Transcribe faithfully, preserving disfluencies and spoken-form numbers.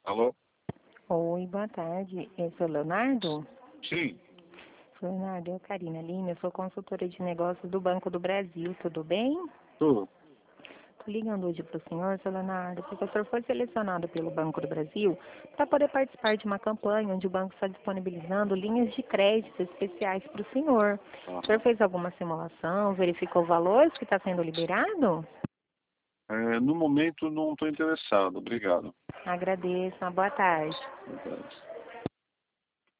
Alô? Oi, boa tarde. Eu sou Leonardo? Sim. Leonardo, eu, Karina Lima, eu sou consultora de negócios do Banco do Brasil, tudo bem? Tudo. Estou ligando hoje para o senhor, seu Leonardo, porque o senhor foi selecionado pelo Banco do Brasil para poder participar de uma campanha onde o banco está disponibilizando linhas de crédito especiais para o senhor. O senhor fez alguma simulação, verificou valores que está sendo liberado? É, no momento não estou interessado. Obrigado. Agradeço, uma boa tarde. Boa tarde.